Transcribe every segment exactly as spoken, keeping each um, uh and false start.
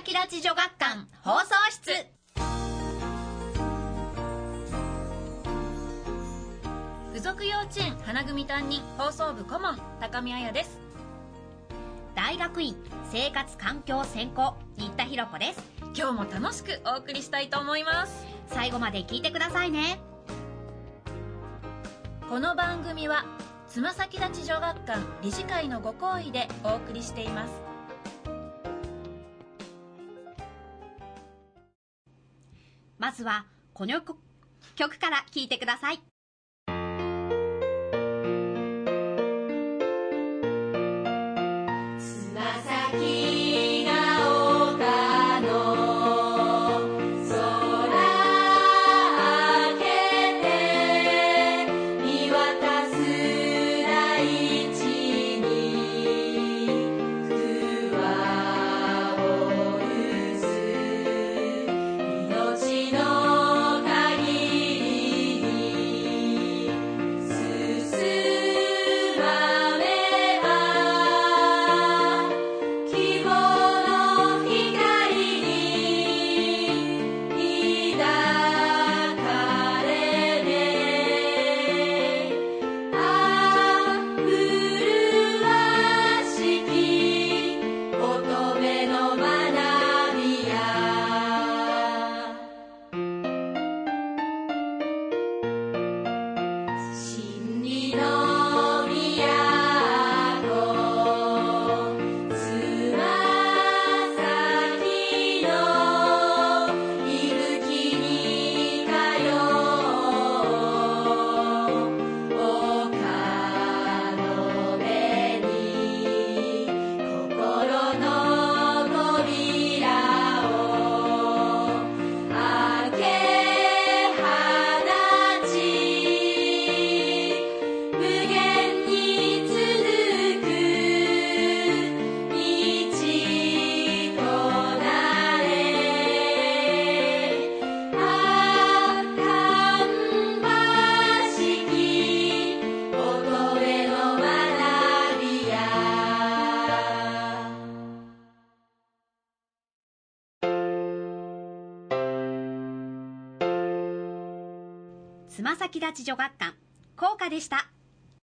崎ラジ女学館放送室。附属幼稚園花組担任放送部顧問高見彩です。 大学院生活環境専攻新田ひろ子です。 今日も楽しくお送りしたいと思います。 最後まで聞いてくださいね。 この番組はつまさき立女学館理事会のご厚意でお送りしています。 まずはこの曲から聴いてください。 つま先が丘の空開けて見渡す大地に福はおるす命の限りに進まねば希望の光に抱かれてあふるわしき乙女の学びや真理の都つま先の息吹に通う丘の上に心の扉を開け放ち無限に続く道となれあ芳しき乙女の学びやつま先立女学館校歌でした。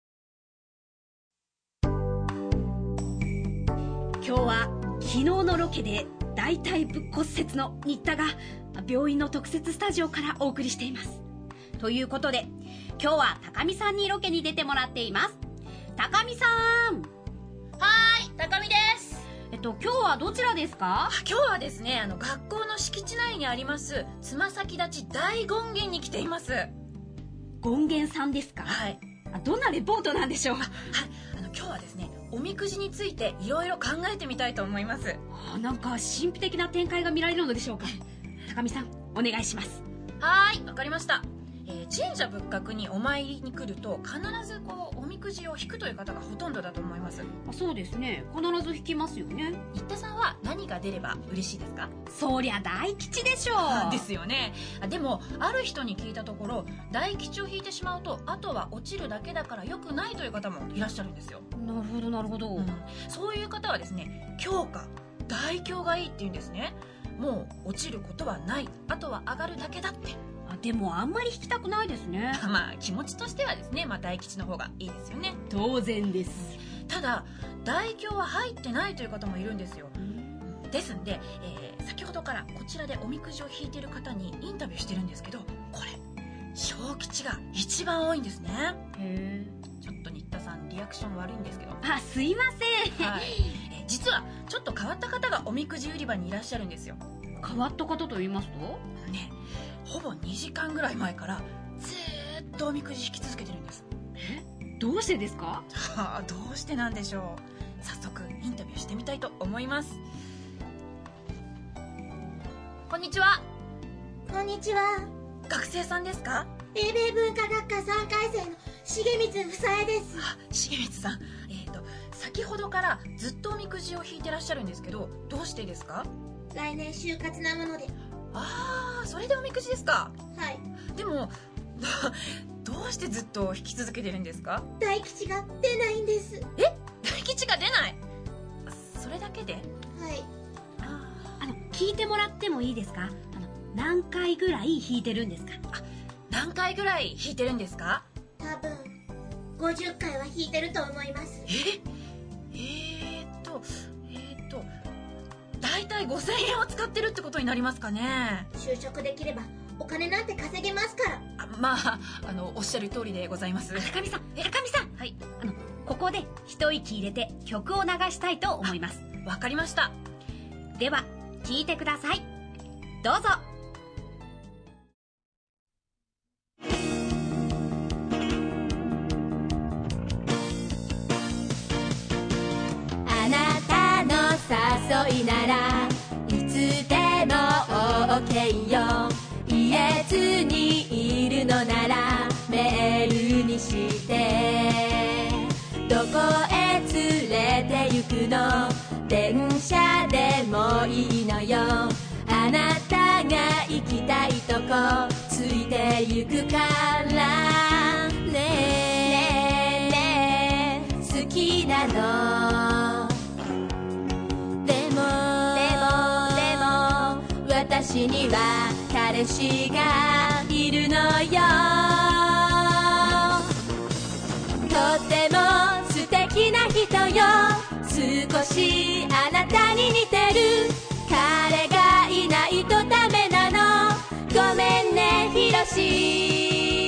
今日は昨日のロケで大腿部骨折の新田が病院の特設スタジオからお送りしています。ということで今日は高見さんにロケに出てもらっています。高見さん、 はーい、高見です。 えっと今日はどちらですか？ 今日はですね、あの学校の敷地内にありますつま先立大権現に来ています。 権現さんですか？ はい。 あ、どんなレポートなんでしょう？ はい、あの今日はですね、おみくじについていろいろ考えてみたいと思います。 あ、なんか神秘的な展開が見られるのでしょうか？高見さん、お願いします。 はーい、わかりました。えー神社仏閣にお参りに来ると必ずこうおみくじを引くという方がほとんどだと思います。 あ、そうですね、必ず引きますよね。 新田さんは何が出れば嬉しいですか？ そりゃ大吉でしょう。 ですよね。あ、でもある人に聞いたところ、大吉を引いてしまうとあとは落ちるだけだから良くないという方もいらっしゃるんですよ。 なるほどなるほど、 うん、そういう方はですね、強化大凶がいいって言うんですね。もう落ちることはない、あとは上がるだけだって。 あ、でもあんまり引きたくないですね。 まあ気持ちとしてはですね、まあ大吉の方がいいですよね。 当然です。 ただ大凶は入ってないという方もいるんですよ。ですんで、えー、先ほどからこちらでおみくじを引いている方にインタビューしてるんですけど、これ小吉が一番多いんですね。 へー。 ちょっと新田さんリアクション悪いんですけど、 あ、すいません、 はい、えー実はちょっと変わった方がおみくじ売り場にいらっしゃるんですよ。 変わった方と言いますと？ ね、ほぼにじかんぐらい前からずーっとおみくじ引き続けてるんです。 え、どうしてですか？ はあ、どうしてなんでしょう。早速インタビューしてみたいと思います。こんにちは。 こんにちは。 学生さんですか？ 英米文化学科さんかい生の重光房江です。 あ、重光さん、えーと先ほどからずっとおみくじを引いてらっしゃるんですけど、どうしてですか？ 来年就活なもので。 ああ、それでおみくじですか？ はい。 でもどうしてずっと引き続けてるんですか？ 大吉が出ないんです。 え、大吉が出ない？それだけで？ はい。 ああの、 てもらってもいいですか？あの何回ぐらい弾いてるんですか？ あ、何回ぐらい弾いてるんですか？ 多分ごじゅっかいは弾いてると思います。 ええー、っとえー、っとだいたいごせんえんを使ってるってことになりますかね。 就職できればお金なんて稼げますから。 あ、まああのおっしゃる通りでございます。 高見さん、高見さん、 はい、 あのここで一息入れて曲を流したいと思います。 わかりました。 では聴いてください。どうぞ。 あなたの誘いならいつでも OK よ。言えずにいるのならメールにして。どこへ連れて行くの？電車でもいいのよ。あなたが行きたいとこついて行くからね。ねえねえ好きなの。でもでもでも私には彼氏がいるのよ。とっても素敵な人よ。少しあなたに似てる。彼がいないとダメなの。ごめんねひろし。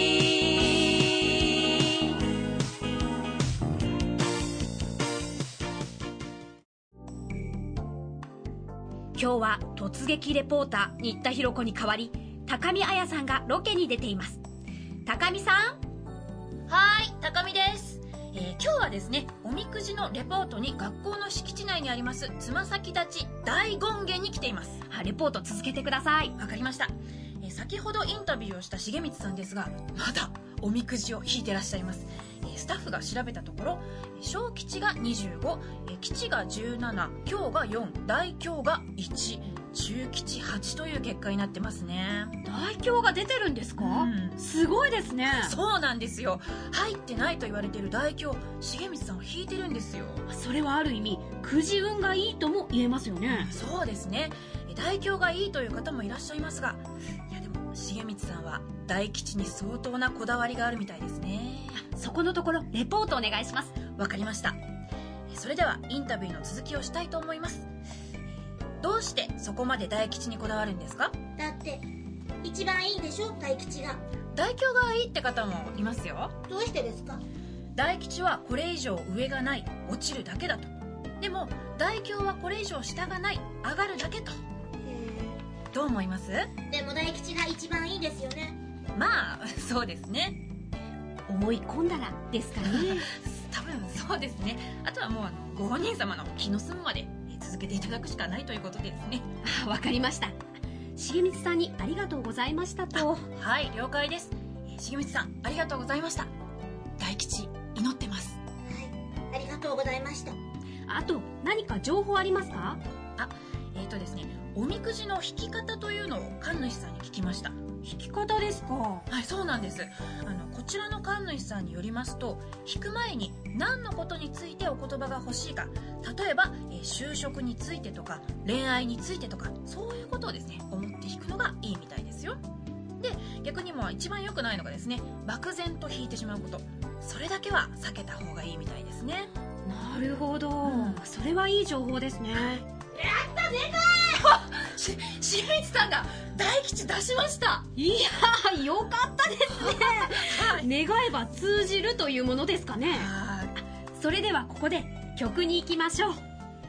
今日は突撃レポーター新田ひろ子に代わり高見彩さんがロケに出ています。高見さん。 はい、高見です。えー、今日はですね、おみくじのレポートに学校の敷地内にありますつま先立ち大権現に来ています。 あ、レポート続けてください。 わかりました。えー、先ほどインタビューをした重光さんですが、まだおみくじを引いてらっしゃいます。えー、スタッフが調べたところ、小吉がにじゅうご、えー、吉がじゅうなな、凶がよん、大凶がいち、中吉はちという結果になってますね。 大凶が出てるんですか？うん、すごいですね。 そうなんですよ。入ってないと言われている大凶、重光さんは引いてるんですよ。 それはある意味くじ運がいいとも言えますよね。 そうですね。大凶がいいという方もいらっしゃいますが、いやでも重光さんは大吉に相当なこだわりがあるみたいですね。 そこのところレポートお願いします。 わかりました。それではインタビューの続きをしたいと思います。どうしてそこまで大吉にこだわるんですか？ だって一番いいでしょ、大吉が。 大凶がいいって方もいますよ。 どうしてですか？ 大吉はこれ以上上がない、落ちるだけだと。でも大凶はこれ以上下がない、上がるだけと。どう思います？ でも大吉が一番いいですよね。 まあそうですね。 思い込んだらですかね。 多分そうですね。あとはもうあのご本人様の気の済むまで続けていただくしかないということですね。 あ、わかりました。重光さんにありがとうございましたと。 はい、了解です。重光さんありがとうございました。大吉祈ってます。 はい、ありがとうございました。 あと何か情報ありますか？ あ、えーとですね、おみくじの引き方というのを神主さんに聞きました。 引き方ですか？ はい、そうなんです。あのこちらの神主さんによりますと、引く前に何のことについてお言葉が欲しいか、例えば、えー、就職についてとか恋愛についてとか、そういうことをですね思って引くのがいいみたいですよ。で、逆にも一番良くないのがですね、漠然と引いてしまうこと、それだけは避けた方がいいみたいですね。 なるほど、うん、それはいい情報ですね。 やったでかいししみつさんが大吉出しました。 いやー、よかったですね。はい、願えば通じるというものですかね。それではここで曲に行きましょう。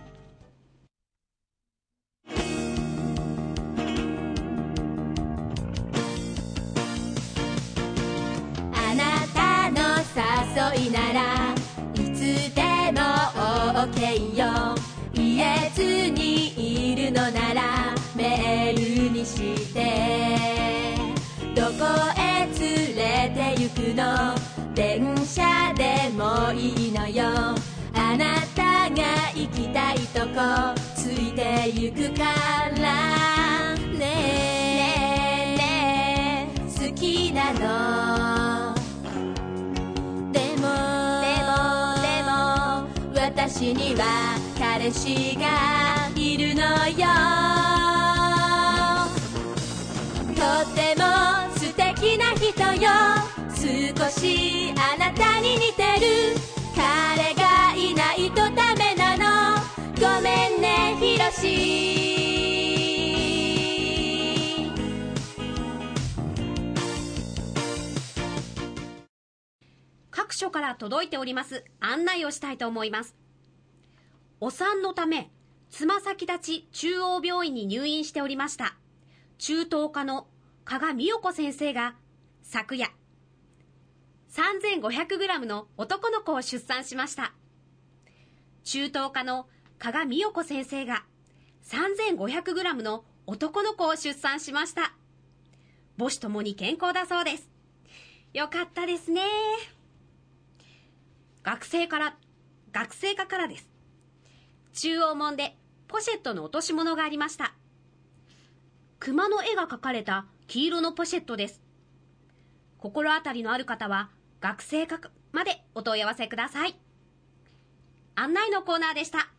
あなたの誘いならいつでも OK よ。言えずにいるのならメールにして。どこへ連れて行くの？電車でもいいのよ。あなたが行きたいとこついて行くからね。ねえねえ好きなの。でもでもでも私には彼氏がいるのよ。 しあなたに似てる。彼がいないとダメなの。ごめんねひろし。 各所から届いております案内をしたいと思います。お産のためつま先立ち中央病院に入院しておりました中等科の加賀美代子先生が昨夜 さんぜんごひゃくグラム の男の子を出産しました。中等科の加賀美代子先生が さんぜんごひゃくグラム の男の子を出産しました。母子ともに健康だそうです。よかったですね。学生から学生課からです。中央門でポシェットの落とし物がありました。熊の絵が描かれた黄色のポシェットです。心当たりのある方は学生課までお問い合わせください。案内のコーナーでした。は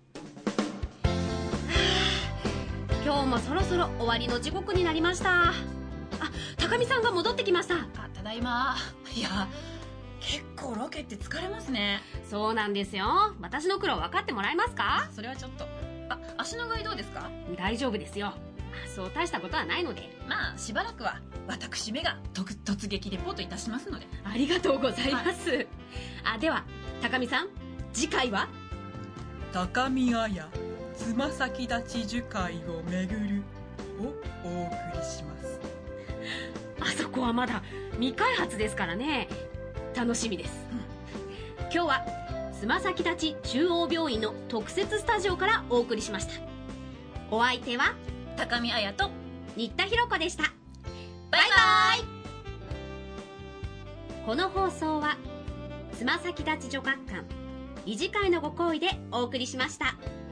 あ、今日もそろそろ終わりの時刻になりました。あ、高見さんが戻ってきました。 あ、ただいま。いや、結構ロケって疲れますね。 そうなんですよ。私の苦労分かってもらえますか？ それはちょっと。あ、足の具合どうですか？ 大丈夫ですよ。そう大したことはないので。 まあしばらくは私めが突突撃レポートいたしますので。 ありがとうございます、はい、あ、では高見さん、次回は高見綾つま先立ち樹海をめぐるをお送りします。 あそこはまだ未開発ですからね。楽しみです、うん、今日はつま先立ち中央病院の特設スタジオからお送りしました。お相手は高見綾と新田ひろ子でした。 バイバイ。 この放送はつま先立ち女学館理事会のご厚意でお送りしました。